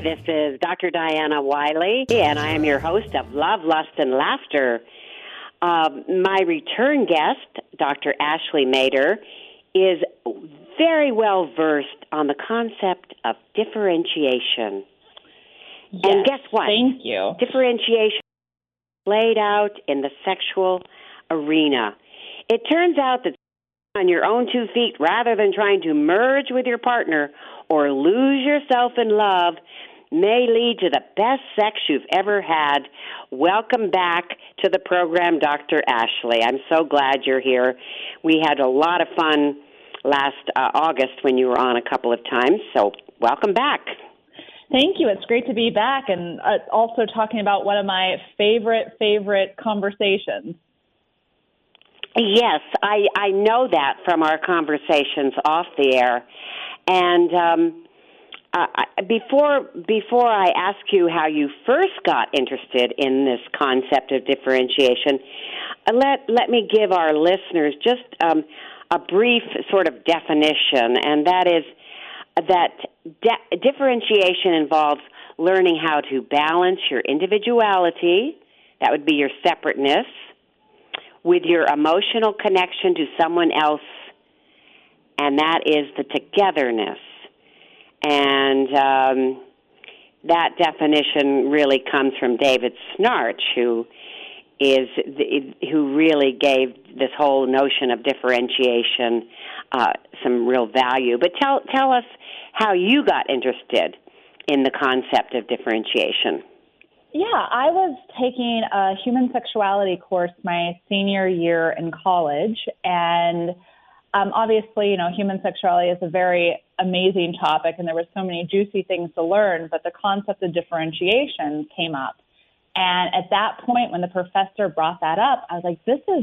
This is Dr. Diana Wiley, and I am your host of Love, Lust, and Laughter. My return guest, Dr. Ashley Mader, is very well versed on the concept of differentiation. Yes, and guess what? Thank you. Differentiation played out in the sexual arena. It turns out that on your own 2 feet, rather than trying to merge with your partner or lose yourself in love, may lead to the best sex you've ever had. Welcome back to the program, Dr. Ashley. I'm so glad you're here. We had a lot of fun last August when you were on a couple of times, so welcome back. Thank you. It's great to be back, and also talking about one of my favorite conversations. Yes, I know that from our conversations off the air. And before I ask you how you first got interested in this concept of differentiation, let me give our listeners just a brief sort of definition, and that is that differentiation involves learning how to balance your individuality, that would be your separateness, with your emotional connection to someone else, and that is the togetherness. And that definition really comes from David Snarch, who really gave this whole notion of differentiation some real value. But tell us how you got interested in the concept of differentiation. Yeah, I was taking a human sexuality course my senior year in college, and obviously, human sexuality is a very amazing topic, and there were so many juicy things to learn, but the concept of differentiation came up. And at that point, when the professor brought that up, I was like,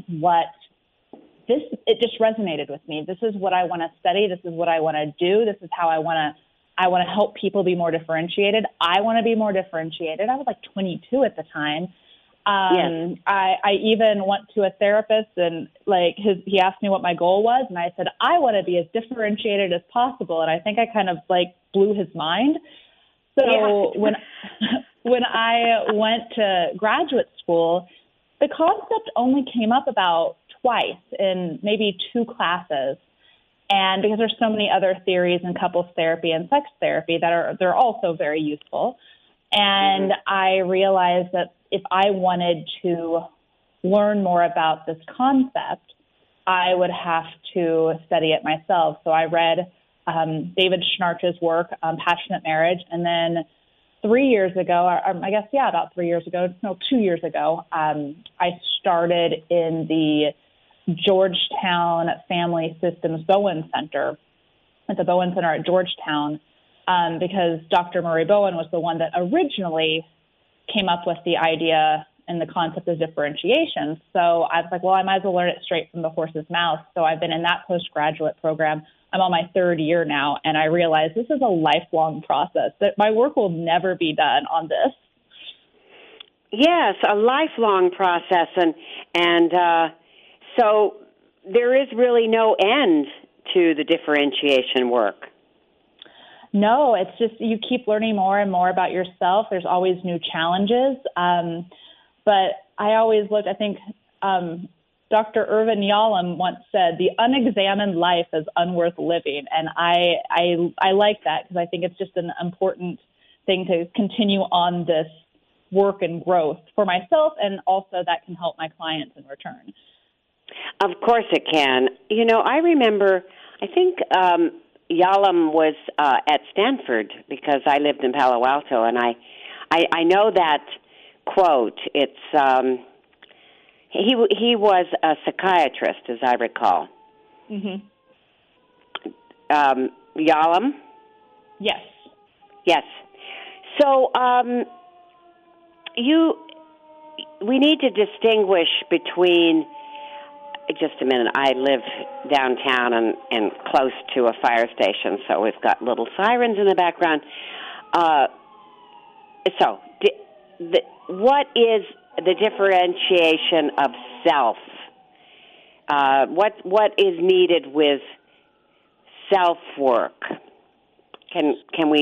it just resonated with me. This is what I want to study. This is what I want to do. This is how I want to help people be more differentiated. I want to be more differentiated. I was like 22 at the time. Yes. I even went to a therapist, and he asked me what my goal was, and I said, I want to be as differentiated as possible. And I think I kind of blew his mind. So when I went to graduate school, the concept only came up about twice in maybe 2 classes. And because there's so many other theories in couples therapy and sex therapy they're also very useful. And I realized that if I wanted to learn more about this concept, I would have to study it myself. So I read David Schnarch's work, Passionate Marriage, and then 3 years ago, about 3 years ago, 2 years ago, I started in the Georgetown Family Systems Bowen Center at the Bowen Center at Georgetown, because Dr. Murray Bowen was the one that originally came up with the idea and the concept of differentiation. So I was like, well, I might as well learn it straight from the horse's mouth. So I've been in that postgraduate program. I'm on my 3rd year now, and I realize this is a lifelong process, that my work will never be done on this. Yes, a lifelong process, and so there is really no end to the differentiation work. No, it's just you keep learning more and more about yourself. There's always new challenges. But I always looked, I think Dr. Irvin Yalom once said, the unexamined life is unworth living. And I like that, because I think it's just an important thing to continue on this work and growth for myself, and also that can help my clients in return. Of course it can. I remember, I think Yalom was at Stanford, because I lived in Palo Alto, and I know that quote. It's he was a psychiatrist, as I recall. Mm-hmm. Yalom? Yes. Yes. So we need to distinguish between. Just a minute. I live downtown and close to a fire station, so we've got little sirens in the background. What is the differentiation of self? What is needed with self-work? Can we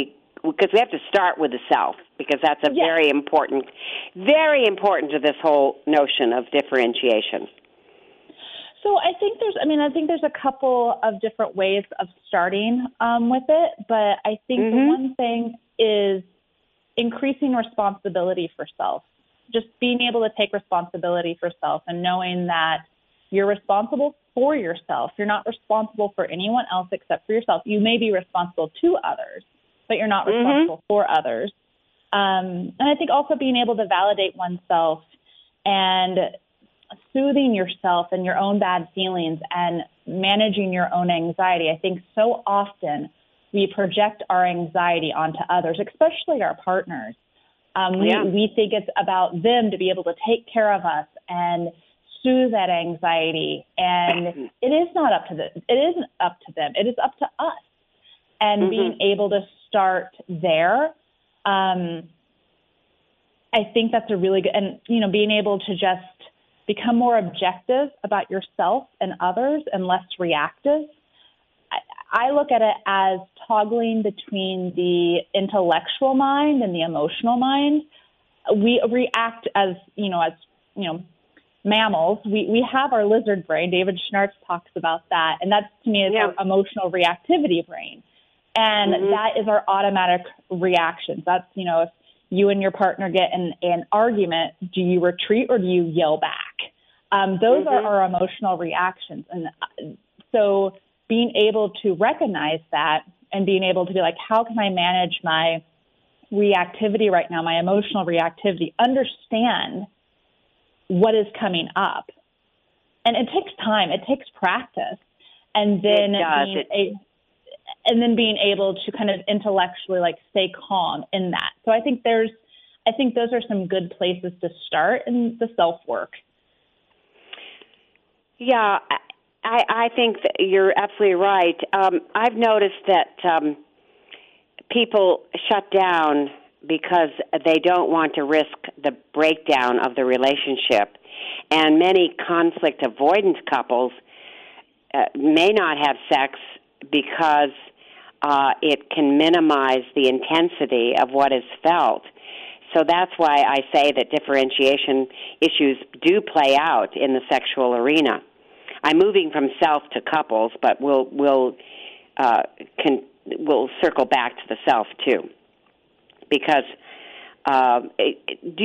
because we have to start with the self, because that's a very important to this whole notion of differentiation. So I think there's a couple of different ways of starting with it, but I think the one thing is increasing responsibility for self. Just being able to take responsibility for self and knowing that you're responsible for yourself. You're not responsible for anyone else except for yourself. You may be responsible to others, but you're not responsible for others. And I think also being able to validate oneself and soothing yourself and your own bad feelings and managing your own anxiety. I think so often we project our anxiety onto others, especially our partners. We think it's about them to be able to take care of us and soothe that anxiety, and it is not up to them. It isn't up to them. It is up to us. And being able to start there, I think that's a really good, and being able to just become more objective about yourself and others and less reactive. I look at it as toggling between the intellectual mind and the emotional mind. We react as mammals. We have our lizard brain. David Schnartz talks about that. And that's, to me, is our emotional reactivity brain. And that is our automatic reactions. That's, if you and your partner get in an argument, do you retreat or do you yell back? Those are our emotional reactions. And so being able to recognize that and being able to be like, how can I manage my reactivity right now, my emotional reactivity, understand what is coming up. And it takes time. It takes practice. And then being able to kind of intellectually stay calm in that. So I think those are some good places to start in the self-work. Yeah, I think that you're absolutely right. I've noticed that people shut down because they don't want to risk the breakdown of the relationship. And many conflict avoidance couples may not have sex because it can minimize the intensity of what is felt. So that's why I say that differentiation issues do play out in the sexual arena. I'm moving from self to couples, but we'll circle back to the self too. Because do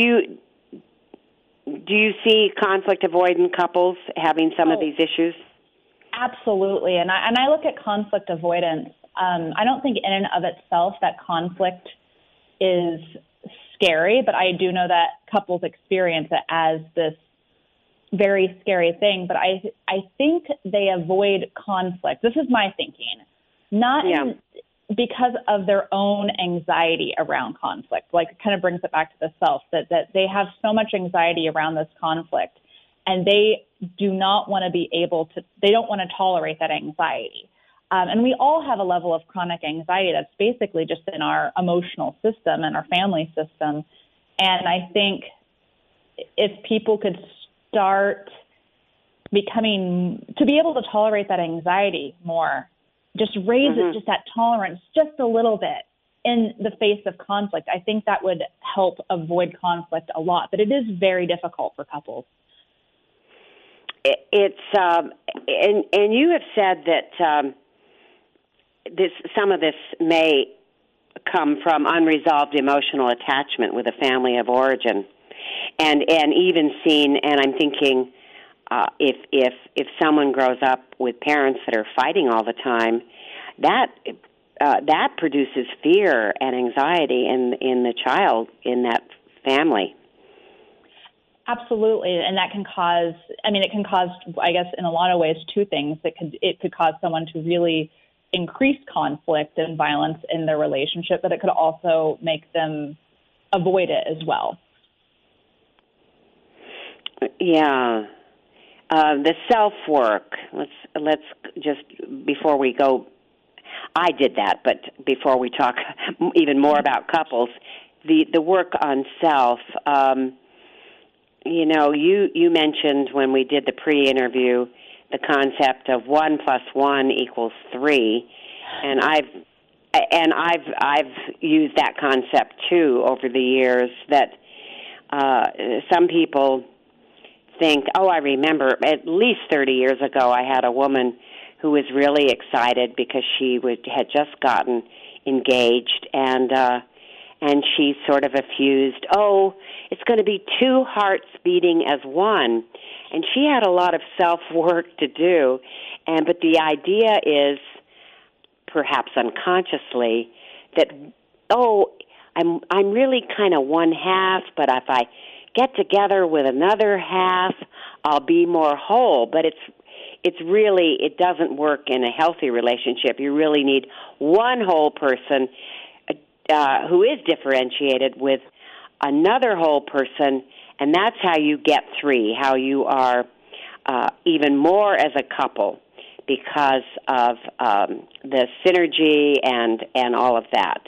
you see conflict avoidant couples having some of these issues? Absolutely, and I look at conflict avoidance. I don't think in and of itself that conflict is scary, but I do know that couples experience it as this very scary thing. But I think they avoid conflict. This is my thinking, because of their own anxiety around conflict. It kind of brings it back to the self, that they have so much anxiety around this conflict, and they do not want to they don't want to tolerate that anxiety. And we all have a level of chronic anxiety that's basically just in our emotional system and our family system. And I think if people could start to be able to tolerate that anxiety more, just raises just that tolerance just a little bit in the face of conflict, I think that would help avoid conflict a lot. But it is very difficult for couples. It's and you have said that some of this may come from unresolved emotional attachment with a family of origin, and even seen. And I'm thinking, if someone grows up with parents that are fighting all the time, that produces fear and anxiety in the child in that family. Absolutely, and that can cause. It can cause, I guess, in a lot of ways, two things. It could cause someone to really increase conflict and violence in their relationship, but it could also make them avoid it as well. Yeah. The self-work, let's just, before we go, I did that, but before we talk even more about couples, the work on self, you mentioned when we did the pre-interview the concept of 1 + 1 = 3, and and I've used that concept too over the years. That some people think, oh, I remember at least 30 years ago, I had a woman who was really excited because she had just gotten engaged, and she sort of effused, oh, it's going to be two hearts beating as one. And she had a lot of self-work to do, but the idea is, perhaps unconsciously, that, oh, I'm really kind of one half, but if I get together with another half, I'll be more whole. But it's really, it doesn't work in a healthy relationship. You really need one whole person who is differentiated with another whole person, and that's how you get three, how you are even more as a couple because of the synergy and all of that.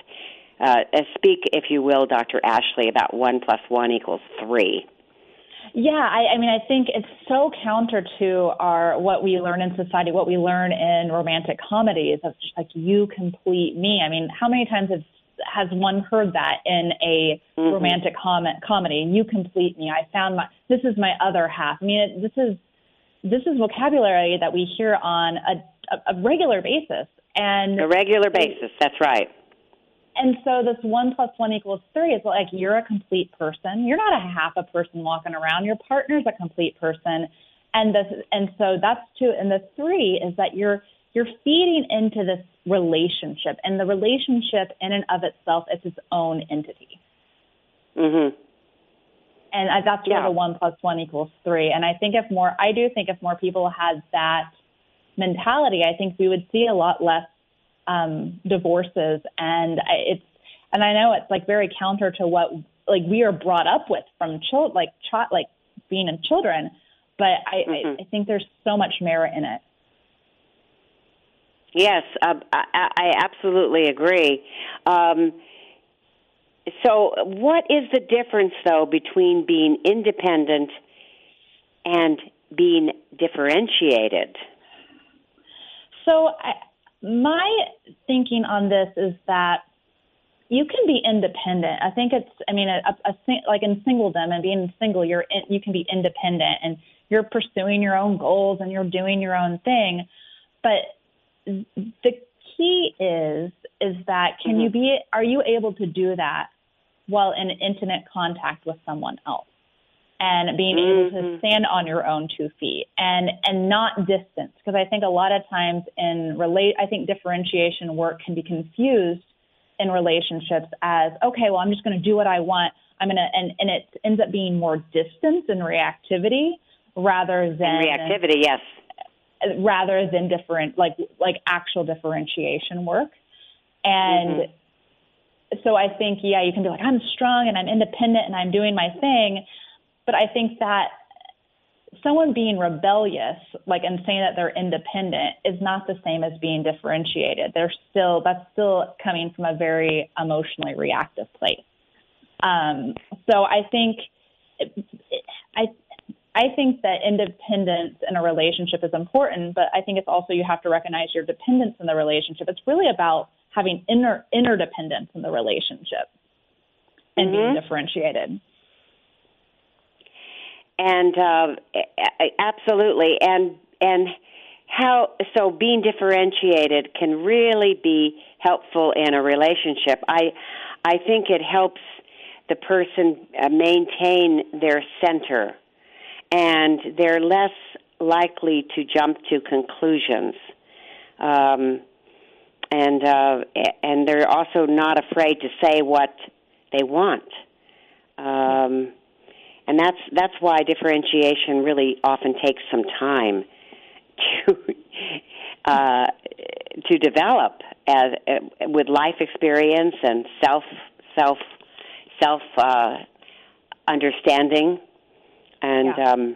Speak, if you will, Dr. Ashley, about 1 + 1 = 3. Yeah, I mean, I think it's so counter to what we learn in society, what we learn in romantic comedies of just like, you complete me. I mean, how many times has one heard that in a romantic comedy? You complete me. I found this is my other half. I mean, this is vocabulary that we hear on a regular basis. And a regular basis, that's right. And so this 1 + 1 = 3 is like, you're a complete person. You're not a half a person walking around. Your partner's a complete person. And so that's two. And the 3 is that you're feeding into this relationship, and the relationship in and of itself is its own entity. Mm-hmm. And that's where the 1 + 1 = 3. And I think if more people had that mentality, I think we would see a lot less divorces. And I know it's like very counter to what like we are brought up with from like being in children, but I think there's so much merit in it. Yes, I absolutely agree. So what is the difference, though, between being independent and being differentiated? So my thinking on this is that you can be independent. I think like in singledom and being single, you can be independent and you're pursuing your own goals and you're doing your own thing. But the key is that are you able to do that while in intimate contact with someone else and being able to stand on your own 2 feet and not distance? Because I think a lot of times I think differentiation work can be confused in relationships as, okay, well, I'm just going to do what I want. And it ends up being more distance and reactivity rather than yes. Rather than different, like actual differentiation work. And so I think, you can be like, I'm strong and I'm independent and I'm doing my thing. But I think that someone being rebellious, and saying that they're independent is not the same as being differentiated. That's still coming from a very emotionally reactive place. So I think that independence in a relationship is important, but I think it's also you have to recognize your dependence in the relationship. It's really about having interdependence in the relationship and being differentiated. And absolutely, and how so being differentiated can really be helpful in a relationship. I think it helps the person maintain their center, and they're less likely to jump to conclusions, and they're also not afraid to say what they want. And that's why differentiation really often takes some time to develop with life experience and self understanding, and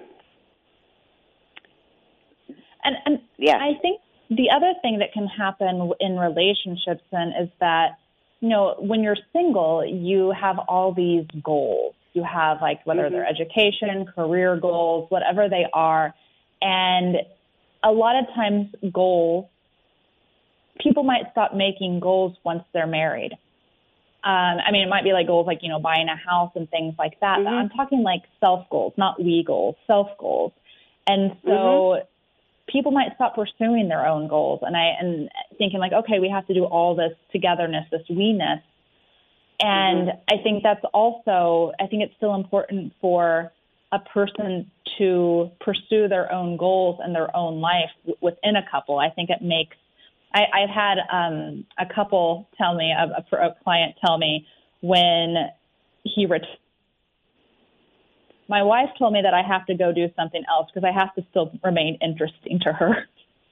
I think the other thing that can happen in relationships then is that, when you're single, you have all these goals. You have whether they're education, career goals, whatever they are. And a lot of times goals people might stop making goals once they're married. I mean, it might be like goals like, buying a house and things like that. Mm-hmm. But I'm talking like self goals, not we goals, self goals. And so people might stop pursuing their own goals and thinking like, okay, we have to do all this togetherness, this we-ness. And I think that's also, I think it's still important for a person to pursue their own goals and their own life within a couple. I think it makes, I've had a couple tell me, a client tell me when he retired, my wife told me that I have to go do something else because I have to still remain interesting to her.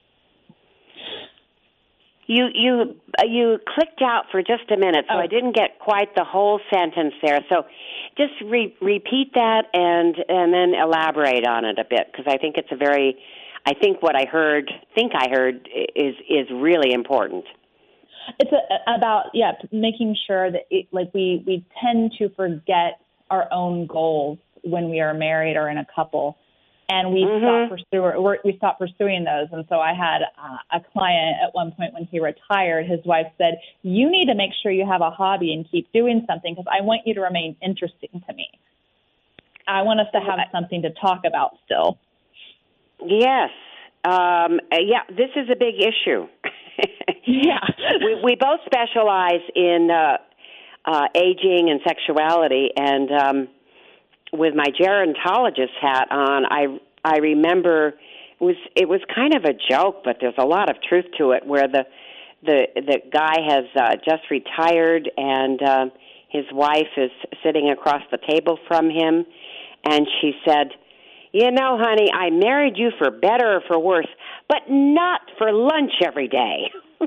You clicked out for just a minute, so I didn't get quite the whole sentence there. So just repeat that and then elaborate on it a bit, because I think it's I think what I heard is really important. It's about making sure that we tend to forget our own goals when we are married or in a couple, and we stop pursuing those. And so I had a client at one point when he retired. His wife said, "You need to make sure you have a hobby and keep doing something because I want you to remain interesting to me. I want us to have something to talk about still." Yes. This is a big issue. Yeah. We both specialize in aging and sexuality, and with my gerontologist hat on, I remember it was kind of a joke, but there's a lot of truth to it, where the guy has just retired, and his wife is sitting across the table from him, and she said, "You know, honey, I married you for better or for worse, but not for lunch every day."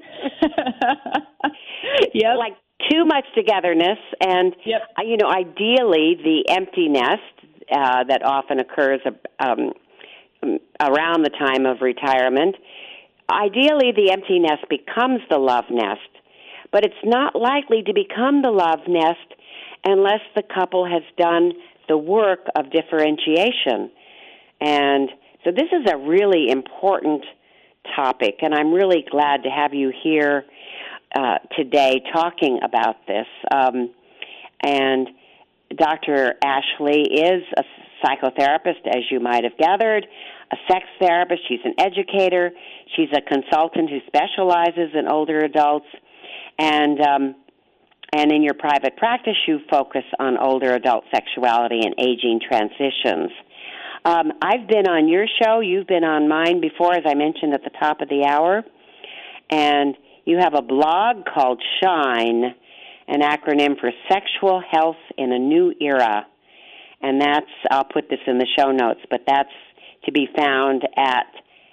Yep. Like too much togetherness, and ideally the empty nest that often occurs around the time of retirement. Ideally, the empty nest becomes the love nest, but it's not likely to become the love nest unless the couple has done the work of differentiation. And so this is a really important topic, and I'm really glad to have you here today talking about this. And Dr. Ashley is a psychotherapist, as you might have gathered, a sex therapist. She's an educator. She's a consultant who specializes in older adults. And in your private practice, you focus on older adult sexuality and aging transitions. I've been on your show. You've been on mine before, as I mentioned at the top of the hour. And you have a blog called SHINE, an acronym for Sexual Health in a New Era. And I'll put this in the show notes, but that's to be found at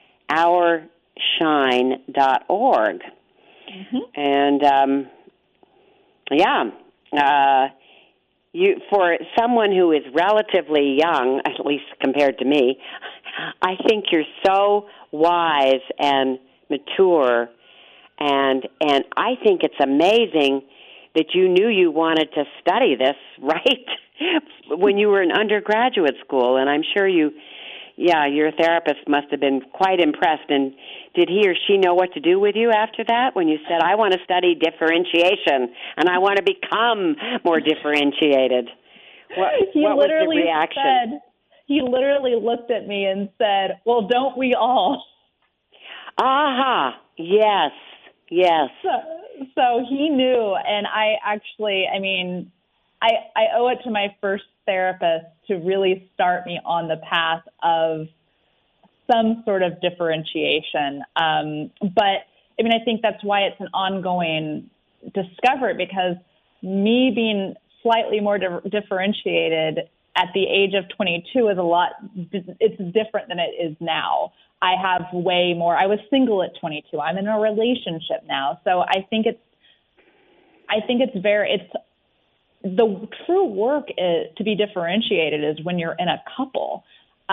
OurShine.org. And, for someone who is relatively young, at least compared to me, I think you're so wise and mature, and I think it's amazing that you knew you wanted to study this right when you were in undergraduate school, and I'm sure your therapist must have been quite impressed. And did he or she know what to do with you after that when you said, "I want to study differentiation and I want to become more differentiated"? What was the reaction? He literally looked at me and said, "Well, don't we all?" Aha. Yes. Yes. So he knew, and I owe it to my first therapist to really start me on the path of some sort of differentiation. But I think that's why it's an ongoing discovery, because me being slightly more differentiated at the age of 22 it's different than it is now. I have way more. I was single at 22. I'm in a relationship now. So I think the true work to be differentiated is when you're in a couple,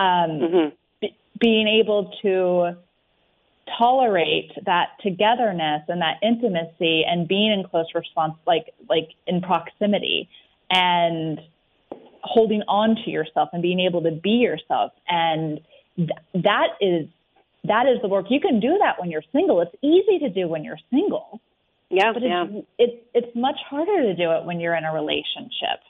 being able to tolerate that togetherness and that intimacy and being in close response, like in proximity, and holding on to yourself and being able to be yourself. And that is that is the work. You can do that when you're single. It's easy to do when you're single. Yeah, but yeah. It's much harder to do it when you're in a relationship.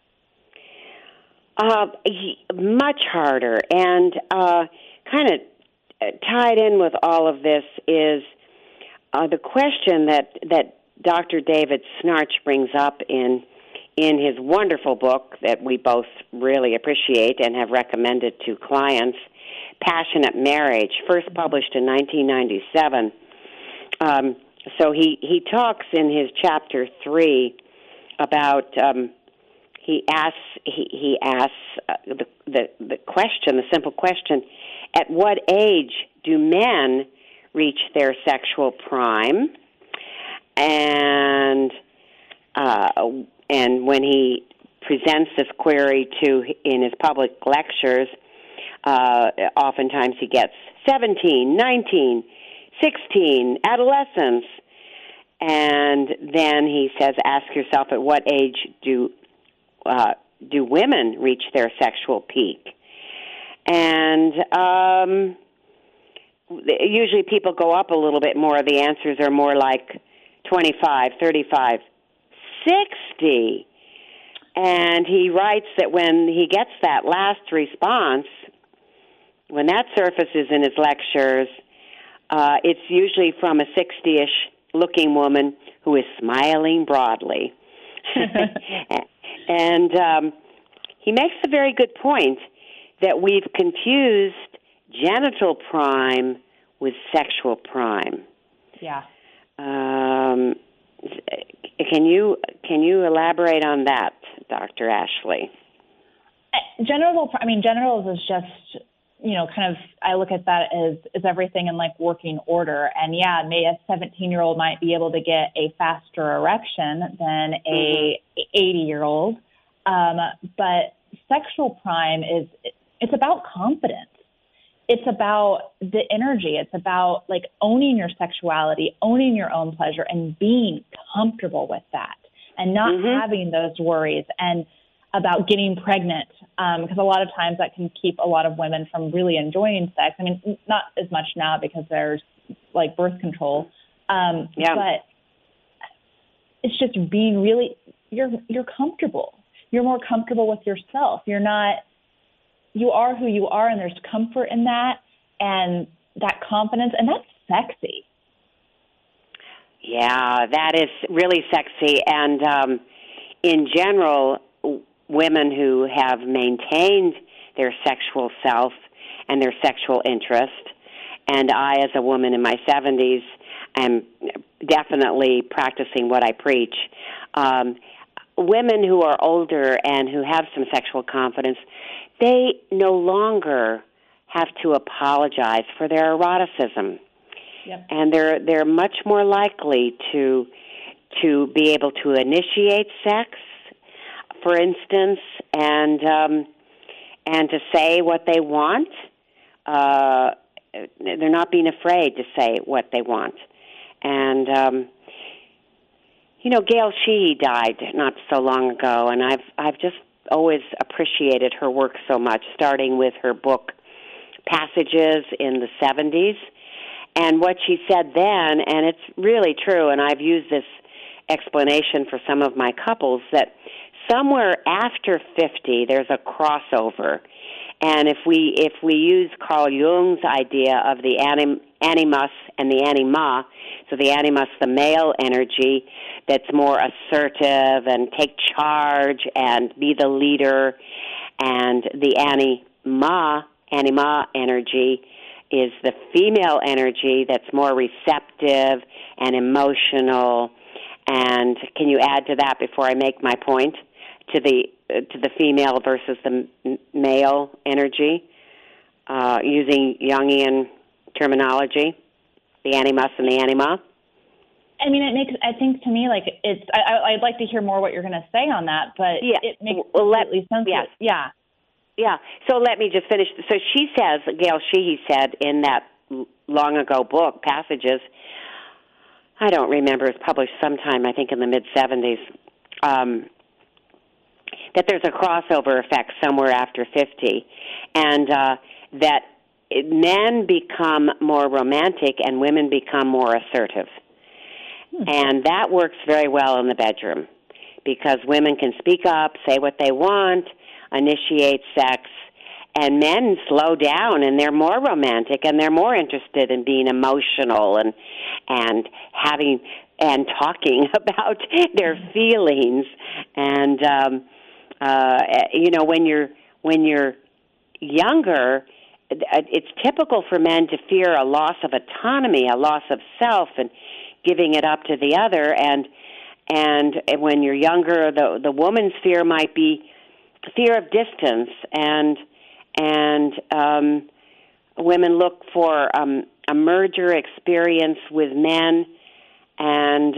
Much harder. And kind of tied in with all of this is the question that Dr. David Schnarch brings up in his wonderful book that we both really appreciate and have recommended to clients, Passionate Marriage, first published in 1997. So he talks in his chapter 3 about he asks the question, the simple question: at what age do men reach their sexual prime? And when he presents this query in his public lectures, oftentimes he gets 17, 19, 16, adolescence. And then he says, ask yourself, at what age do women reach their sexual peak? And usually people go up a little bit more. The answers are more like 25, 35, 60. And he writes that when he gets that last response, when that surfaces in his lectures, it's usually from a 60-ish looking woman who is smiling broadly. And he makes a very good point that we've confused genital prime with sexual prime. Yeah. Can you elaborate on that, Dr. Ashley? Genitals is just, kind of, I look at that as everything in like working order. And yeah, maybe a 17-year-old might be able to get a faster erection than a 80-year-old. But sexual prime it's about confidence. It's about the energy. It's about like owning your sexuality, owning your own pleasure, and being comfortable with that, and not having those worries, and about getting pregnant, because a lot of times that can keep a lot of women from really enjoying sex. I mean, not as much now because there's like birth control, but it's just being really, you're comfortable. You're more comfortable with yourself. You are who you are, and there's comfort in that and that confidence, and that's sexy. Yeah, that is really sexy. And in general, women who have maintained their sexual self and their sexual interest, and I, as a woman in my 70s, am definitely practicing what I preach. Women who are older and who have some sexual confidence, they no longer have to apologize for their eroticism. Yep. And they're much more likely to be able to initiate sex, for instance, and to say what they want. They're not being afraid to say what they want. And Gail Sheehy died not so long ago, and I've just always appreciated her work so much, starting with her book Passages in the 70s. And what she said then, and it's really true, and I've used this explanation for some of my couples, that somewhere after 50 there's a crossover. And if we use Carl Jung's idea of the animus and the anima, so the animus, the male energy that's more assertive and take charge and be the leader, and the anima energy is the female energy that's more receptive and emotional. And can you add to that before I make my point, to the female versus the male energy, using Jungian terminology, the animus and the anima? I mean, I think to me, like, I'd like to hear more what you're going to say on that, but it makes completely sense. Yes. Yeah. Yeah, so let me just finish. So she says, Gail Sheehy said in that long ago book, Passages, I don't remember, it was published sometime, I think in the mid-70s, that there's a crossover effect somewhere after 50, and that men become more romantic and women become more assertive. And that works very well in the bedroom because women can speak up, say what they want, initiate sex, and men slow down and they're more romantic and they're more interested in being emotional and having and talking about their feelings. And when you're younger, it's typical for men to fear a loss of autonomy, a loss of self, and giving it up to the other. And when you're younger, the woman's fear might be fear of distance, and women look for a merger experience with men, and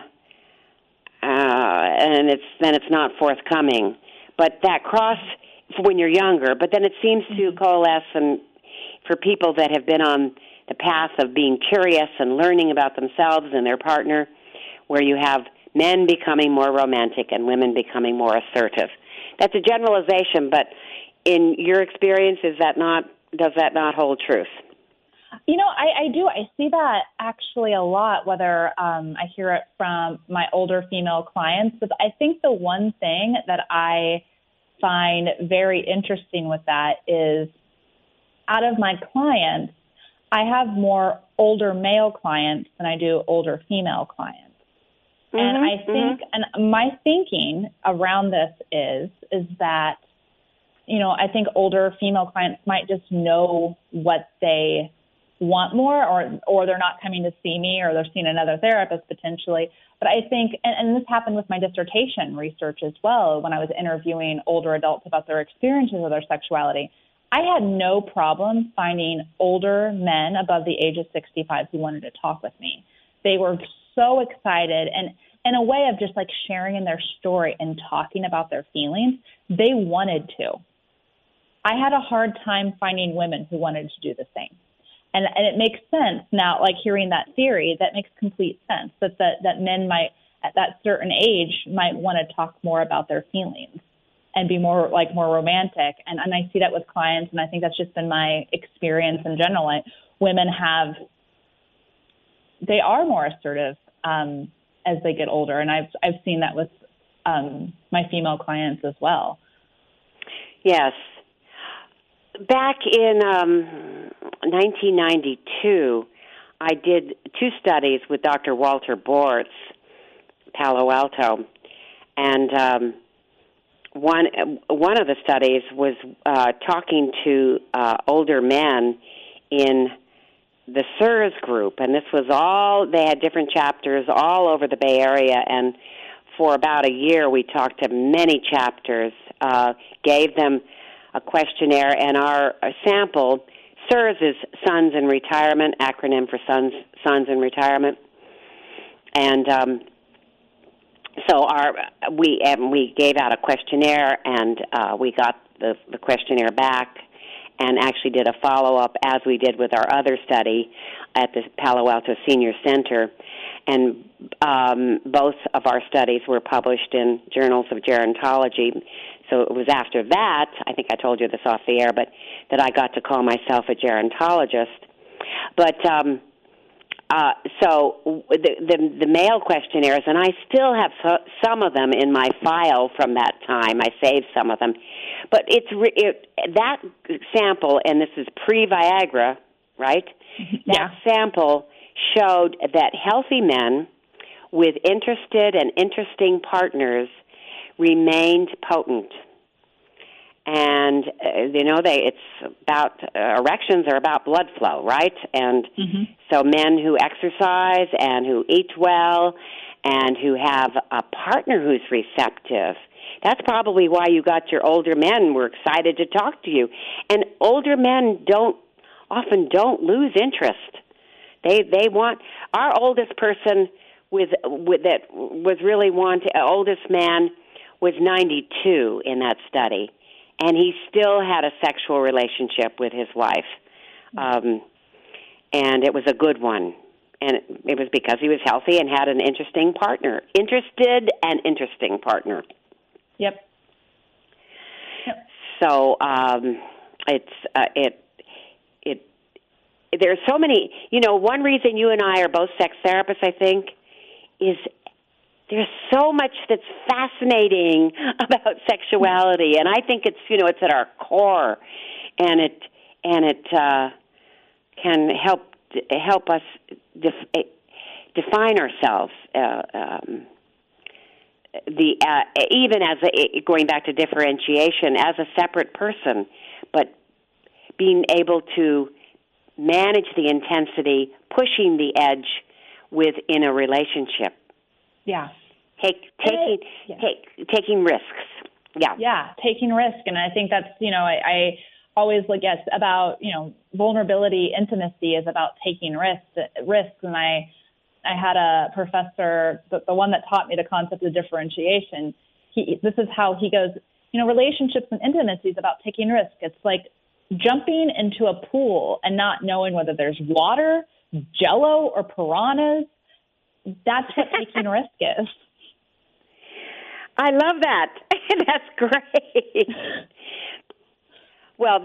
it's not forthcoming. But that cross when you're younger, but then it seems to coalesce, and for people that have been on the path of being curious and learning about themselves and their partner, where you have men becoming more romantic and women becoming more assertive. That's a generalization, but in your experience, does that not hold truth? I do. I see that actually a lot, whether I hear it from my older female clients. But I think the one thing that I find very interesting with that is out of my clients, I have more older male clients than I do older female clients. Mm-hmm, and I think, and my thinking around this is that, I think older female clients might just know what they want more, or they're not coming to see me, or they're seeing another therapist potentially. But I think, and this happened with my dissertation research as well, when I was interviewing older adults about their experiences with their sexuality, I had no problem finding older men above the age of 65 who wanted to talk with me. They were so excited, and in a way of just like sharing in their story and talking about their feelings, they wanted to. I had a hard time finding women who wanted to do the same. And it makes sense now, like hearing that theory, that makes complete sense, that men might, at that certain age, might want to talk more about their feelings and be more romantic. And I see that with clients, and I think that's just been my experience in general. Women they are more assertive as they get older, and I've seen that with my female clients as well. Yes. Back in 1992, I did 2 studies with Dr. Walter Bortz, Palo Alto, and one of the studies was talking to older men in the SIRS group, and this was they had different chapters all over the Bay Area, and for about a year we talked to many chapters, gave them a questionnaire, and our sample, SIRS is Sons in Retirement, acronym for Sons in Retirement, and so we gave out a questionnaire, and we got the questionnaire back, and actually did a follow-up as we did with our other study at the Palo Alto Senior Center, and both of our studies were published in journals of gerontology. So it was after that, I think I told you this off the air, but that I got to call myself a gerontologist. But so the male questionnaires, and I still have some of them in my file from that time. I saved some of them. But that sample, and this is pre-Viagra, right? Yeah. That sample showed that healthy men with interested and interesting partners remained potent. And, it's about, erections are about blood flow, right? And so men who exercise and who eat well and who have a partner who's receptive, that's probably why you got your older men were excited to talk to you. And older men often don't lose interest. They want, our oldest person that was really oldest man was 92 in that study, and he still had a sexual relationship with his wife, and it was a good one, and it was because he was healthy and had an interesting partner, interested and interesting partner. Yep. So there's so many, one reason you and I are both sex therapists, I think, is there's so much that's fascinating about sexuality, and I think it's at our core, and it can help us define ourselves. Even as going back to differentiation as a separate person, but being able to manage the intensity, pushing the edge within a relationship. Yeah. Taking risks. Yeah. Yeah, taking risk. And I think that's, I always look at about, vulnerability, intimacy is about taking risks. And I had a professor, the one that taught me the concept of differentiation. This is how he goes, relationships and intimacy is about taking risk. It's like jumping into a pool and not knowing whether there's water, jello, or piranhas. That's what taking risk is. I love that. That's great. Well,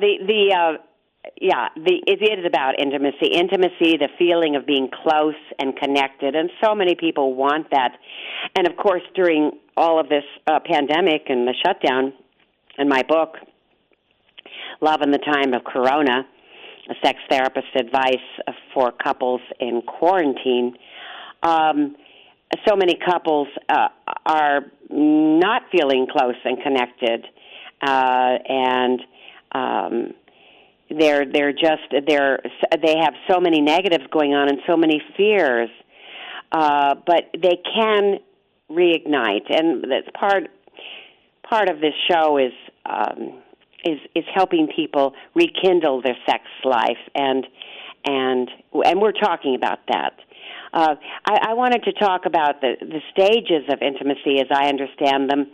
it is about intimacy. Intimacy, the feeling of being close and connected, and so many people want that. And of course, during all of this pandemic and the shutdown, in my book, Love in the Time of Corona, a sex therapist advice for couples in quarantine, so many couples are not feeling close and connected, and they have so many negatives going on and so many fears, but they can reignite, and that's part of this show is helping people rekindle their sex life, and we're talking about that. I wanted to talk about the stages of intimacy as I understand them,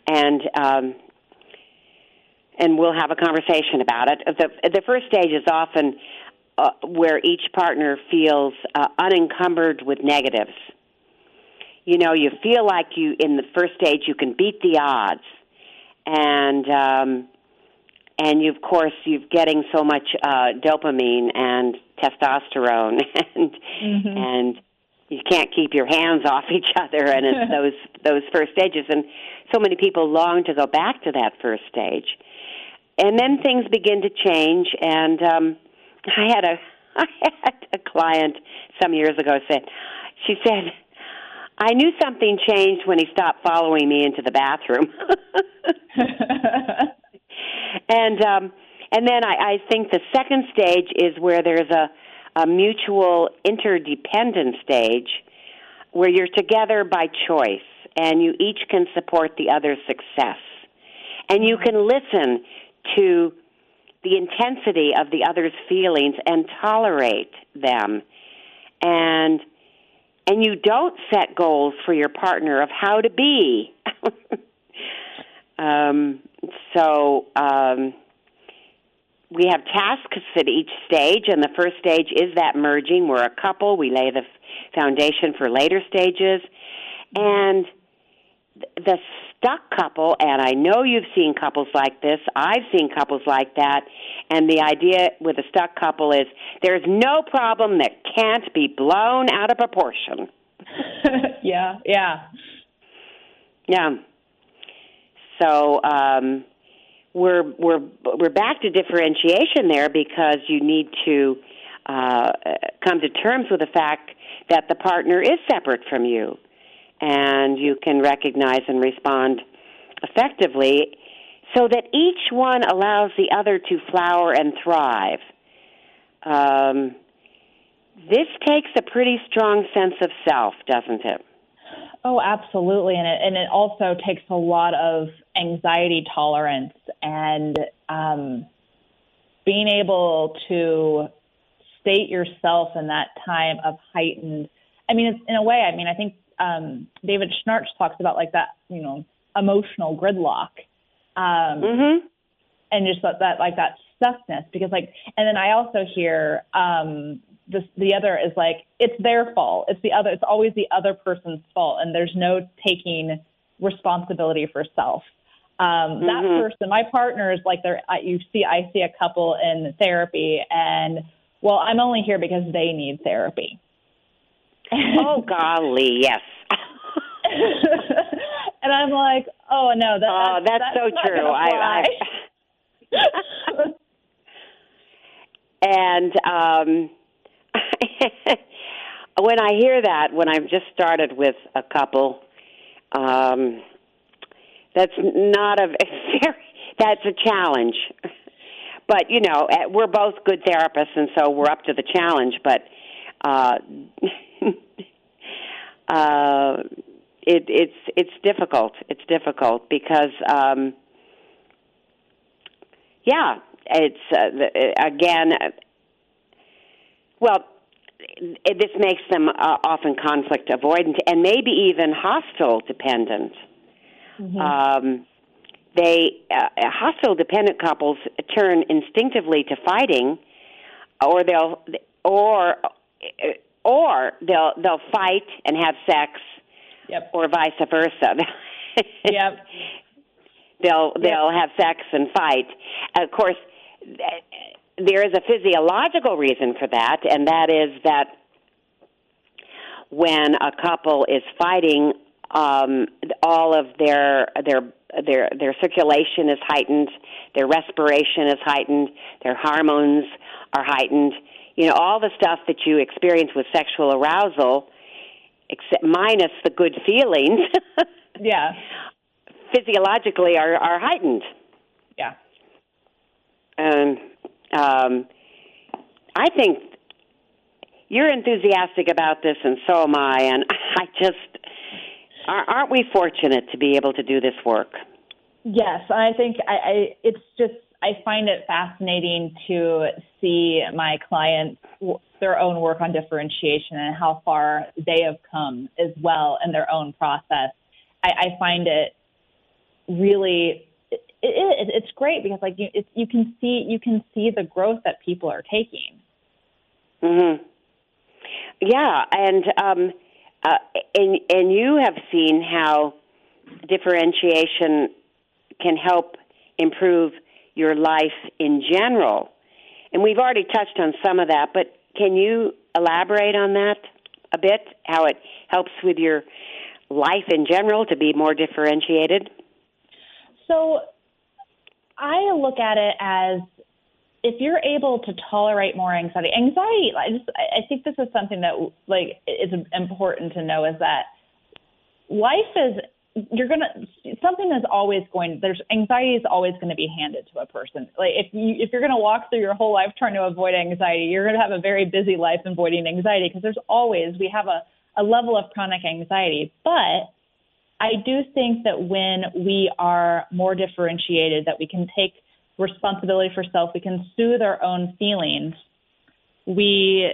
and we'll have a conversation about it. The first stage is often where each partner feels unencumbered with negatives. You feel like in the first stage you can beat the odds, and you're getting so much dopamine and testosterone, and you can't keep your hands off each other, and it's those first stages, and so many people long to go back to that first stage, and then things begin to change. And I had a client some years ago she said, I knew something changed when he stopped following me into the bathroom. And then I think the second stage is where there's a mutual interdependent stage where you're together by choice and you each can support the other's success. And you can listen to the intensity of the other's feelings and tolerate them. And you don't set goals for your partner of how to be. We have tasks at each stage, and the first stage is that merging. We're a couple. We lay the foundation for later stages. And the stuck couple, and I know you've seen couples like this, I've seen couples like that, and the idea with a stuck couple is there's no problem that can't be blown out of proportion. Yeah. So we're back to differentiation there, because you need to come to terms with the fact that the partner is separate from you, and you can recognize and respond effectively so that each one allows the other to flower and thrive. This takes a pretty strong sense of self, doesn't it? Oh, absolutely. And it also takes a lot of anxiety tolerance and being able to state yourself in that time of heightened, it's in a way, I think David Schnarch talks about like that, emotional gridlock. And just that like that stuckness, because and then I also hear the other is like, it's their fault. It's always the other person's fault. And there's no taking responsibility for self. That person, my partner is like, I see a couple in therapy, and well, I'm only here because they need therapy. Oh, golly, yes. And I'm like, oh no, that's so true. And when I hear that, when I've just started with a couple, that's a challenge. But, you know, we're both good therapists, and so we're up to the challenge. But it's difficult. It's difficult because, it's again. Well, this makes them often conflict avoidant and maybe even hostile dependent. Hostile dependent couples turn instinctively to fighting, or they'll fight and have sex, or vice versa. They'll have sex and fight. Of course, there is a physiological reason for that, and that is that when a couple is fighting, all of their circulation is heightened, their respiration is heightened, their hormones are heightened. You know, all the stuff that you experience with sexual arousal, except minus the good feelings, physiologically are heightened. Yeah. And I think you're enthusiastic about this, and so am I. And aren't we fortunate to be able to do this work? Yes, I think I find it fascinating to see my clients, their own work on differentiation and how far they have come as well in their own process. I find it really, it's great because like you can see the growth that people are taking. Mm-hmm. Yeah, and you have seen how differentiation can help improve your life in general. And we've already touched on some of that, but can you elaborate on that a bit, how it helps with your life in general to be more differentiated? So I look at it as if you're able to tolerate more anxiety, I think this is something that like is important to know, is that life is, anxiety is always going to be handed to a person. Like if you're going to walk through your whole life trying to avoid anxiety, you're going to have a very busy life avoiding anxiety, because we have a level of chronic anxiety. But I do think that when we are more differentiated, that we can take responsibility for self, we can soothe our own feelings, we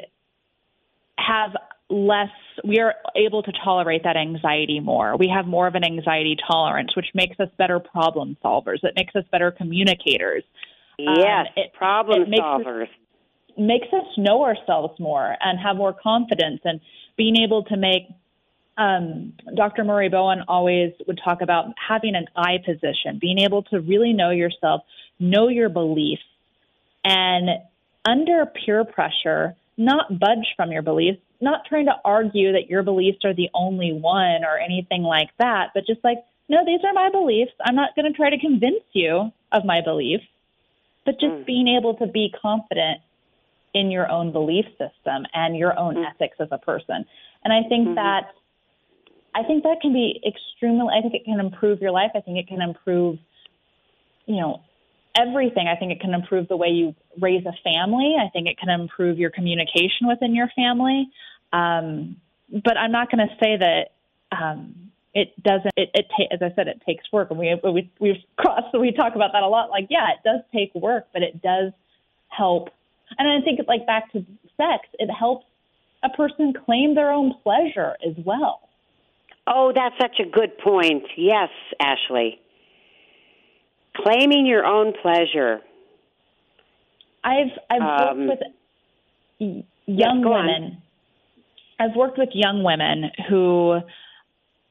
are able to tolerate that anxiety more. We have more of an anxiety tolerance, which makes us better problem solvers. It makes us better communicators. Yes, problem solvers. Makes us know ourselves more and have more confidence, and being able to make, Dr. Murray Bowen always would talk about having an I position, being able to really know yourself, know your beliefs, and under peer pressure, not budge from your beliefs, not trying to argue that your beliefs are the only one or anything like that, but just like, no, these are my beliefs. I'm not going to try to convince you of my beliefs, but just being able to be confident in your own belief system and your own ethics as a person. And I think that can be I think it can improve your life. I think it can improve, everything. I think it can improve the way you raise a family. I think it can improve your communication within your family. But I'm not going to say that it doesn't. As I said, it takes work, and we talk about that a lot. Like, yeah, it does take work, but it does help. And I think, like, back to sex, it helps a person claim their own pleasure as well. Oh, that's such a good point. Yes, Ashley. Claiming your own pleasure. I've worked with young women. I've worked with young women who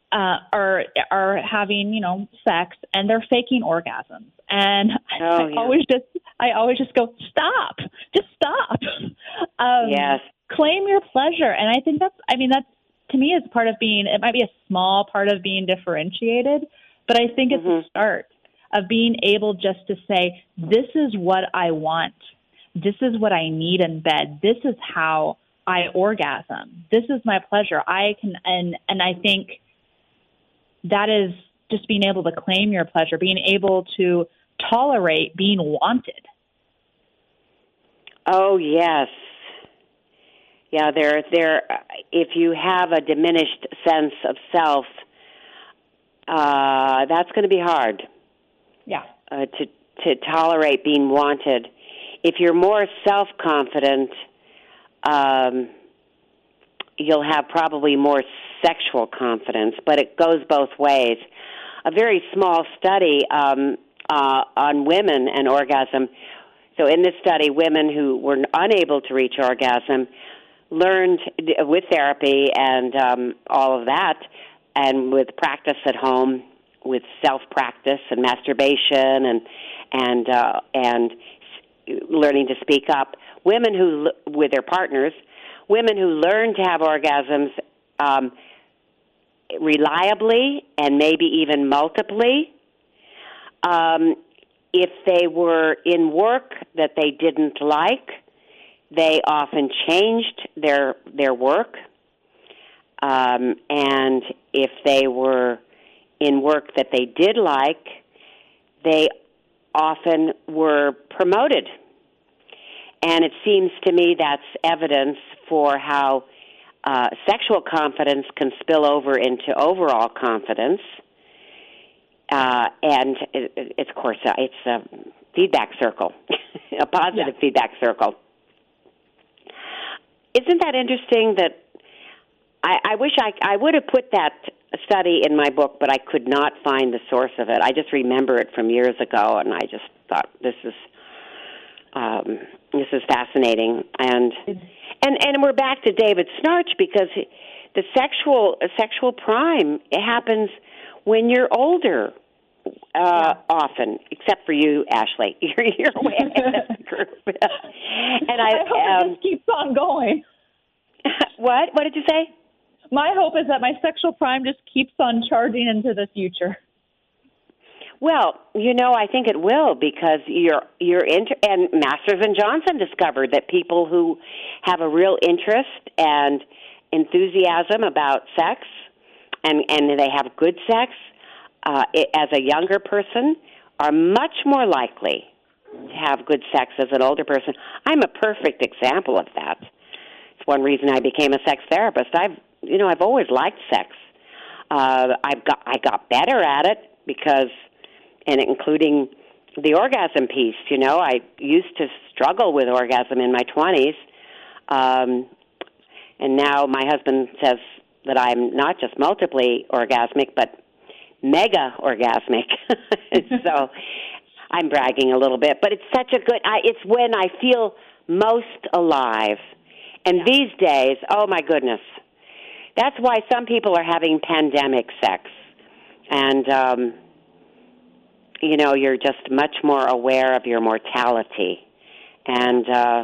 are having, sex, and they're faking orgasms. And I always just go, just stop. Yes. Claim your pleasure. And I think that's to me is part of it might be a small part of being differentiated, but I think it's the start of being able just to say, this is what I want. This is what I need in bed. This is how I orgasm. This is my pleasure. I can, and I think that is just being able to claim your pleasure, being able to tolerate being wanted. Oh, yes. Yeah, if you have a diminished sense of self, that's going to be hard. Yeah. To tolerate being wanted. If you're more self-confident, you'll have probably more sexual confidence, but it goes both ways. A very small study on women and orgasm. So in this study, women who were unable to reach orgasm learned with therapy and all of that, and with practice at home, with self-practice and masturbation and learning to speak up. Women who, with their partners, women who learn to have orgasms reliably and maybe even multiply, if they were in work that they didn't like, they often changed their work. And if they were in work that they did like, they often were promoted. And it seems to me that's evidence for how sexual confidence can spill over into overall confidence. And it's, of course, it's a feedback circle, a positive feedback circle. Isn't that interesting that I wish I would have put that study in my book, but I could not find the source of it. I just remember it from years ago, and I just thought this is fascinating. And we're back to David Snarch, because the sexual prime, it happens when you're older. Often, except for you, Ashley. You're way ahead of the group. And I hope it just keeps on going. What? What did you say? My hope is that my sexual prime just keeps on charging into the future. Well, I think it will, because and Masters and Johnson discovered that people who have a real interest and enthusiasm about sex, and they have good sex, as a younger person, are much more likely to have good sex as an older person. I'm a perfect example of that. It's one reason I became a sex therapist. I've always liked sex. I got better at it because, and including the orgasm piece. I used to struggle with orgasm in my 20s, and now my husband says that I'm not just multiply orgasmic, but mega orgasmic. So I'm bragging a little bit, but it's such a good, it's when I feel most alive. And these days, oh my goodness, that's why some people are having pandemic sex. And, you're just much more aware of your mortality. And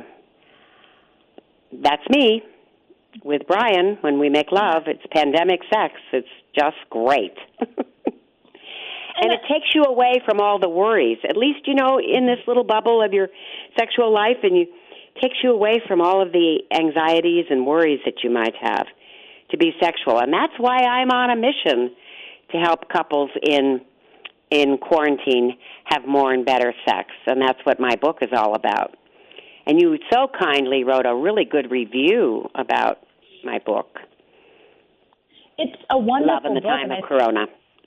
that's me with Brian. When we make love, it's pandemic sex. It's just great. And it takes you away from all the worries, at least, in this little bubble of your sexual life, and it takes you away from all of the anxieties and worries that you might have to be sexual. And that's why I'm on a mission to help couples in quarantine have more and better sex. And that's what my book is all about. And you so kindly wrote a really good review about my book. It's a wonderful Love in the book, Time of Corona.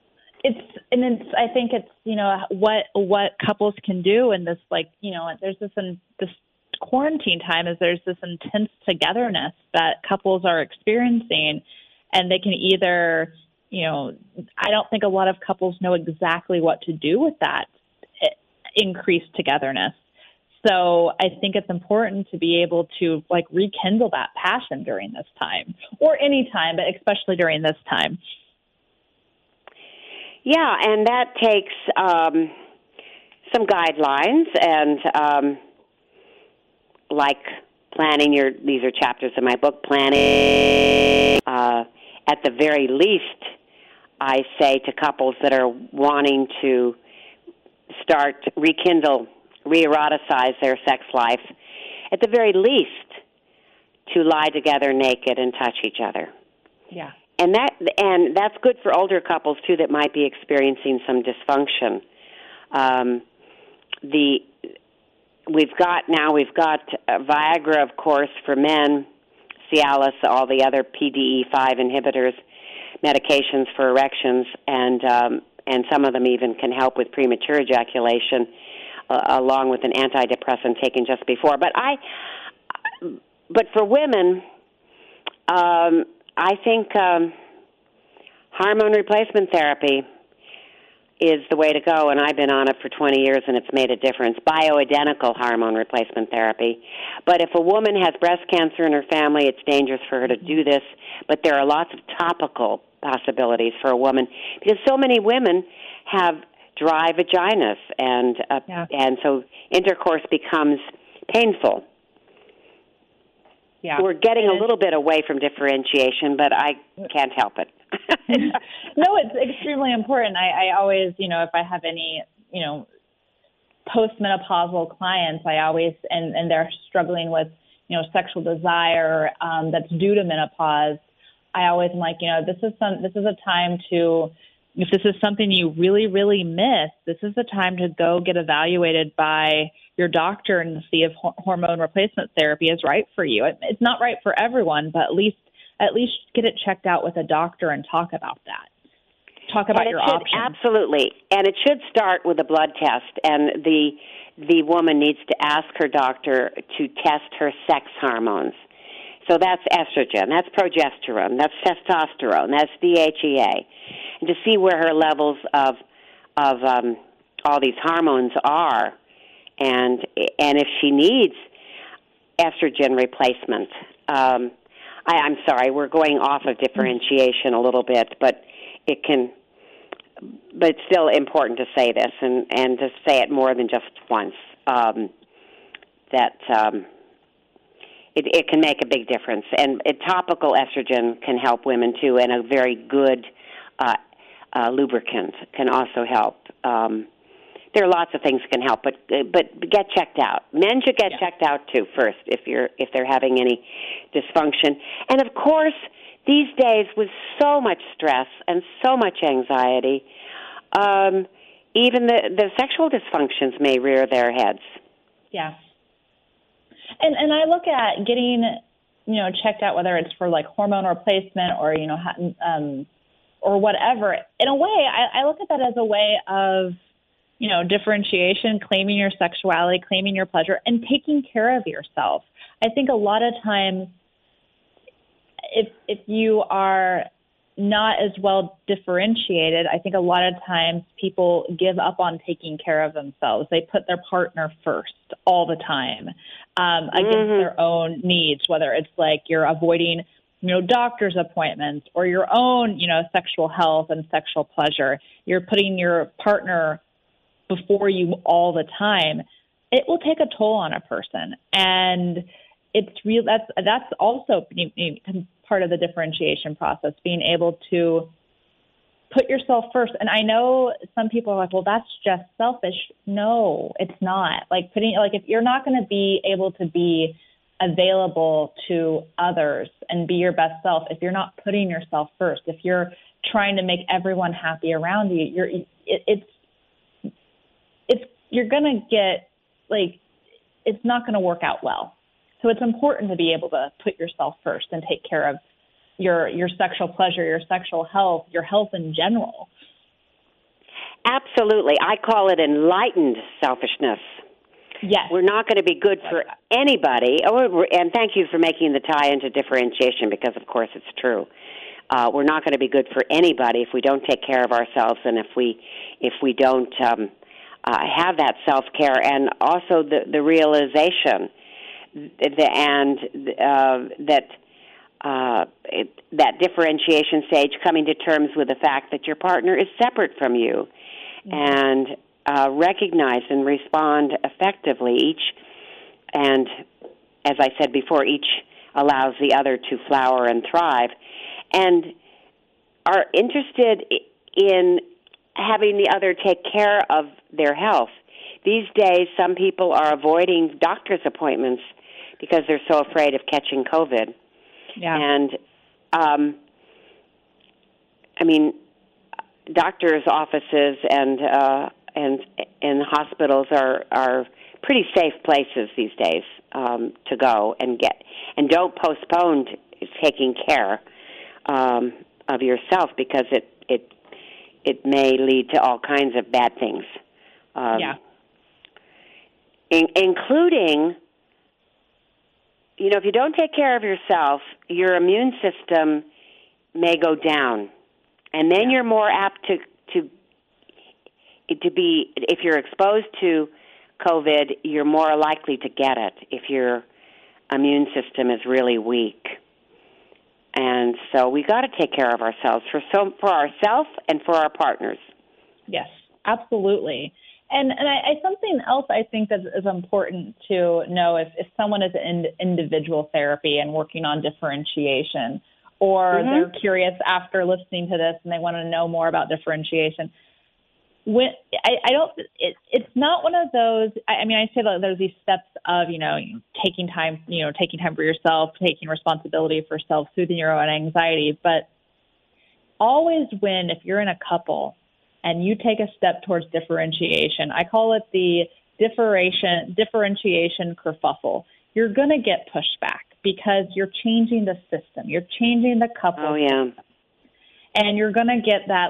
I think it's, what couples can do in this, there's this quarantine time, is there's this intense togetherness that couples are experiencing, and they can either, I don't think a lot of couples know exactly what to do with that increased togetherness. So I think it's important to be able to rekindle that passion during this time, or any time, but especially during this time. Yeah, and that takes some guidelines and like planning these are chapters in my book, planning. At the very least, I say to couples that are wanting to rekindle, re-eroticize their sex life, at the very least, to lie together naked and touch each other. Yeah. And that's good for older couples too that might be experiencing some dysfunction. We've got Viagra, of course, for men, Cialis, all the other PDE5 inhibitors, medications for erections, and some of them even can help with premature ejaculation, along with an antidepressant taken just before. But for women, I think hormone replacement therapy is the way to go, and I've been on it for 20 years, and it's made a difference. Bioidentical hormone replacement therapy. But if a woman has breast cancer in her family, it's dangerous for her to do this. But there are lots of topical possibilities for a woman, because so many women have dry vaginas, and so intercourse becomes painful. Yeah. We're getting a little bit away from differentiation, but I can't help it. No, it's extremely important. I always, if I have any, postmenopausal clients, I always, and they're struggling with, sexual desire that's due to menopause, I always am like, this is a time to, if this is something you really, really miss, this is the time to go get evaluated by your doctor and see if hormone replacement therapy is right for you. It's not right for everyone, but at least get it checked out with a doctor and talk about that. Talk about your options. Absolutely. And it should start with a blood test, and the woman needs to ask her doctor to test her sex hormones. So that's estrogen, that's progesterone, that's testosterone, that's DHEA, and to see where her levels of all these hormones are, and if she needs estrogen replacement. I'm sorry, we're going off of differentiation a little bit, but it's still important to say this and to say it more than just once. It can make a big difference, and topical estrogen can help women too, and a very good lubricant can also help. There are lots of things that can help, but get checked out. Men should get checked out too first if they're having any dysfunction. And of course, these days with so much stress and so much anxiety, even the sexual dysfunctions may rear their heads. Yeah. And I look at getting, checked out, whether it's for like hormone replacement or, or whatever. In a way, I look at that as a way of, differentiation, claiming your sexuality, claiming your pleasure, and taking care of yourself. I think a lot of times, if you are not as well differentiated, I think a lot of times people give up on taking care of themselves. They put their partner first all the time against their own needs, whether it's like you're avoiding, doctor's appointments or your own, sexual health and sexual pleasure. You're putting your partner before you all the time. It will take a toll on a person. And it's real. That's also part of the differentiation process, being able to put yourself first. And I know some people are like, well, that's just selfish. No, it's not. If you're not going to be able to be available to others and be your best self, if you're not putting yourself first, if you're trying to make everyone happy around you, you're going to get, it's not going to work out well. So it's important to be able to put yourself first and take care of your sexual pleasure, your sexual health, your health in general. Absolutely. I call it enlightened selfishness. Yes. We're not going to be good for anybody. And thank you for making the tie into differentiation, because, of course, it's true. We're not going to be good for anybody if we don't take care of ourselves, and if we don't have that self-care, and also the realization that that differentiation stage, coming to terms with the fact that your partner is separate from you, and recognize and respond effectively. And as I said before, each allows the other to flower and thrive, and are interested in having the other take care of their health. These days, some people are avoiding doctor's appointments because they're so afraid of catching COVID. Yeah. And, I mean, doctors' offices and hospitals are pretty safe places these days to go and get. And don't postpone taking care of yourself, because it may lead to all kinds of bad things. Including, if you don't take care of yourself, your immune system may go down, and then you're more apt to be, if you're exposed to COVID, you're more likely to get it if your immune system is really weak. And so we got to take care of ourselves for ourselves and for our partners. Yes, absolutely. And I something else I think that is important to know if someone is in individual therapy and working on differentiation, or they're curious after listening to this and they want to know more about differentiation. It's not one of those. I mean, I say that there's these steps of taking time for yourself, taking responsibility for self-soothing your own anxiety. But always, if you're in a couple and you take a step towards differentiation, I call it the differentiation kerfuffle. You're going to get pushback because you're changing the system. You're changing the couple. Oh, yeah. And you're going to get that,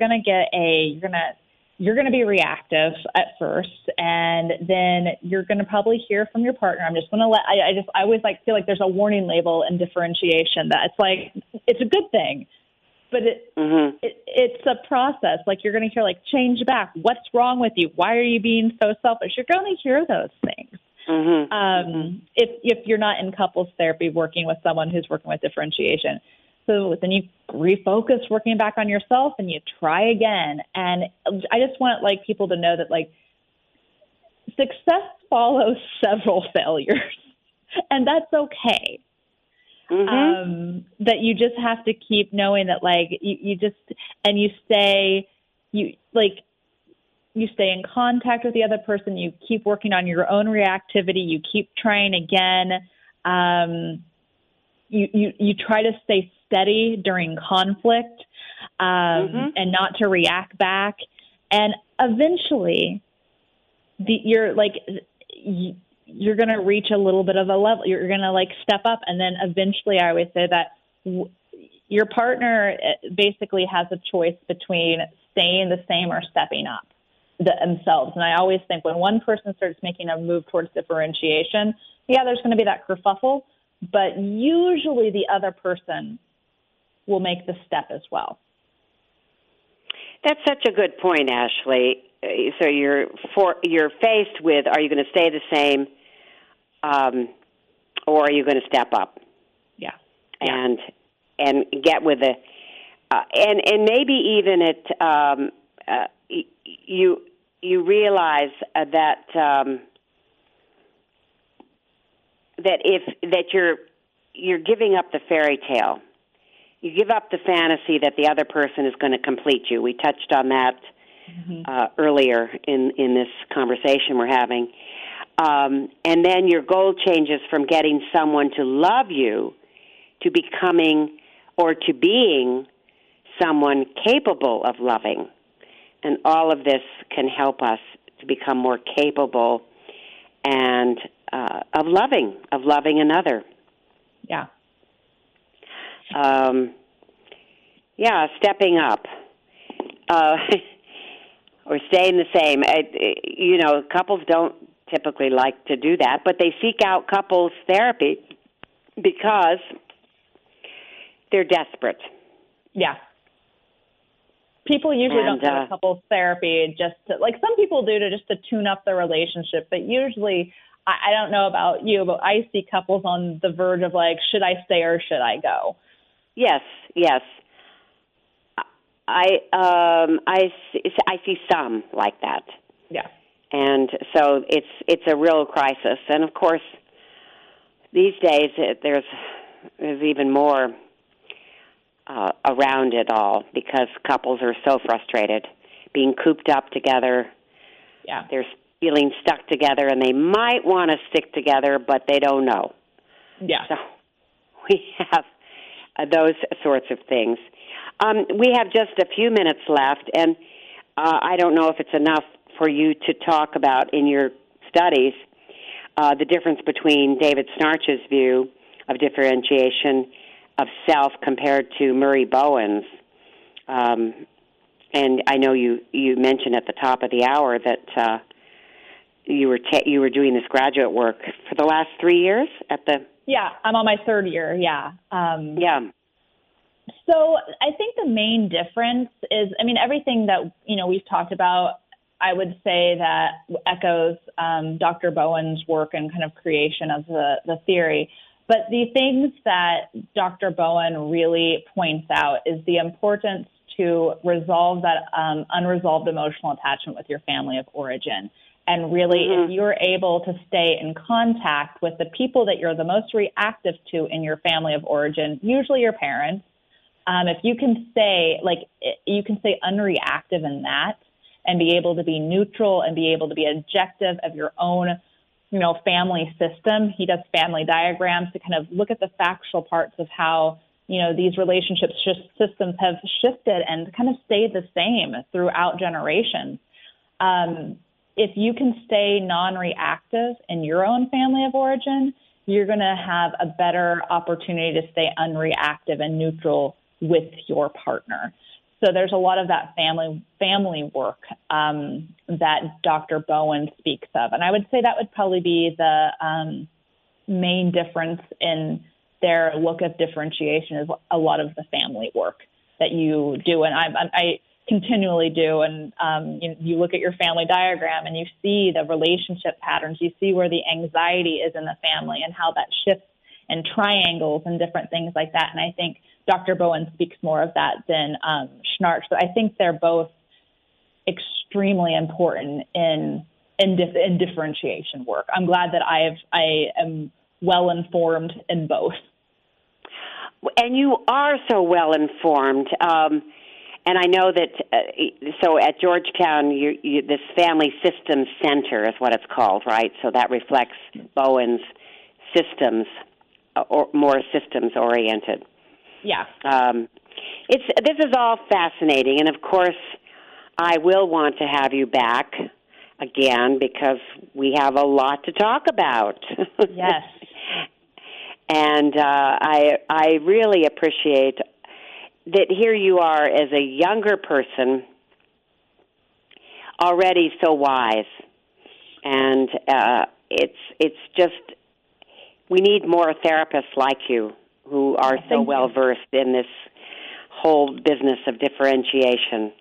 you're going to be reactive at first, and then you're going to probably hear from your partner. I'm just going to I always feel like there's a warning label in differentiation that it's a good thing. But it's a process. You're going to hear, change back. What's wrong with you? Why are you being so selfish? You're going to hear those things. If you're not in couples therapy working with someone who's working with differentiation. So then you refocus working back on yourself and you try again. And I just want people to know that success follows several failures, and that's okay. That you just have to keep knowing that you stay in contact with the other person. You keep working on your own reactivity. You keep trying again. You try to stay steady during conflict, and not to react back. And eventually you're going to reach a little bit of a level. You're going to step up. And then eventually I always say that your partner basically has a choice between staying the same or stepping up themselves. And I always think when one person starts making a move towards differentiation, there's going to be that kerfuffle, but usually the other person will make the step as well. That's such a good point, Ashley. So you're faced with, are you going to stay the same, or are you going to step up? Yeah. And get with it, and maybe even you realize that you're giving up the fairy tale. You give up the fantasy that the other person is going to complete you. We touched on that earlier in this conversation we're having. And then your goal changes from getting someone to love you to becoming or to being someone capable of loving. And all of this can help us to become more capable and of loving another. Yeah. Stepping up, or staying the same. Couples don't typically like to do that, but they seek out couples therapy because they're desperate. Yeah. People usually don't go to couples therapy just to, some people do just to tune up their relationship, but usually I don't know about you, but I see couples on the verge of like, should I stay or should I go? Yes. I see some like that. Yeah. And so it's a real crisis. And of course, these days there's even more around it all because couples are so frustrated, being cooped up together. Yeah. They're feeling stuck together, and they might want to stick together, but they don't know. Yeah. So we have those sorts of things. We have just a few minutes left, and I don't know if it's enough for you to talk about in your studies the difference between David Snarch's view of differentiation of self compared to Murray Bowen's. And I know you mentioned at the top of the hour that you were doing this graduate work for the last 3 years at the... Yeah, I'm on my third year, yeah. Yeah. So I think the main difference is, I mean, everything that, we've talked about, I would say that echoes Dr. Bowen's work and kind of creation of the theory. But the things that Dr. Bowen really points out is the importance to resolve that unresolved emotional attachment with your family of origin. And really, if you're able to stay in contact with the people that you're the most reactive to in your family of origin, usually your parents, if you can stay, unreactive in that and be able to be neutral and be able to be objective of your own, family system. He does family diagrams to kind of look at the factual parts of how, these relationships systems have shifted and kind of stayed the same throughout generations. If you can stay non-reactive in your own family of origin, you're going to have a better opportunity to stay unreactive and neutral with your partner. So there's a lot of that family work that Dr. Bowen speaks of. And I would say that would probably be the main difference in their look of differentiation is a lot of the family work that you do. And I continually do. And you look at your family diagram and you see the relationship patterns. You see where the anxiety is in the family and how that shifts and triangles and different things like that. And I think Dr. Bowen speaks more of that than Schnarch, but I think they're both extremely important in differentiation work. I'm glad that I am well informed in both. And you are so well informed. And I know that, so at Georgetown, this Family Systems Center is what it's called, right? So that reflects Bowen's systems, or more systems-oriented. Yeah. This is all fascinating, and of course, I will want to have you back again because we have a lot to talk about. Yes. And I really appreciate that here you are as a younger person, already so wise, and it's just we need more therapists like you who are so well versed in this whole business of differentiation.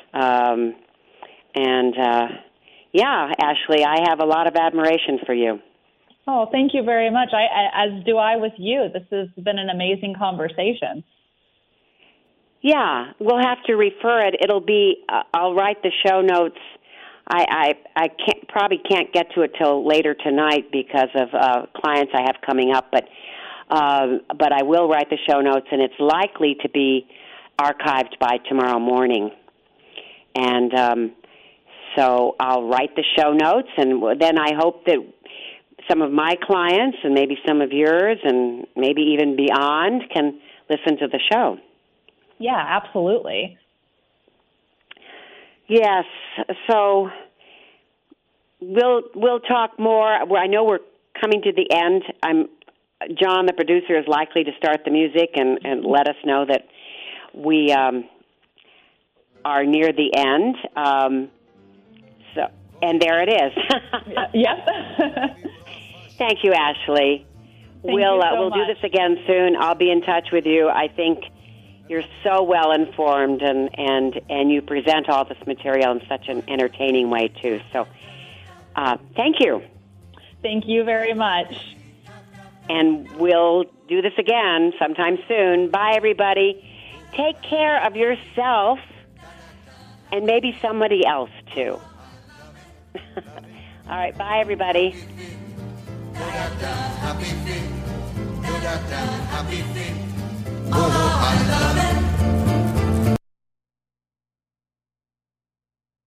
Yeah, Ashley, I have a lot of admiration for you. Oh, thank you very much. As do I with you. This has been an amazing conversation. Yeah, we'll have to refer it. It'll be. I'll write the show notes. I probably can't get to it till later tonight because of clients I have coming up. But I will write the show notes, and it's likely to be archived by tomorrow morning. And so I'll write the show notes, and then I hope that some of my clients and maybe some of yours and maybe even beyond can listen to the show. Yeah, absolutely. Yes. So we'll talk more. I know we're coming to the end. John, the producer, is likely to start the music and let us know that we are near the end. And there it is. Yep. Thank you, Ashley. We'll do this again soon. I'll be in touch with you. I think you're so well informed, and you present all this material in such an entertaining way too. So, thank you. Thank you very much. And we'll do this again sometime soon. Bye, everybody. Take care of yourself and maybe somebody else, too. All right, bye, everybody. Happy feet.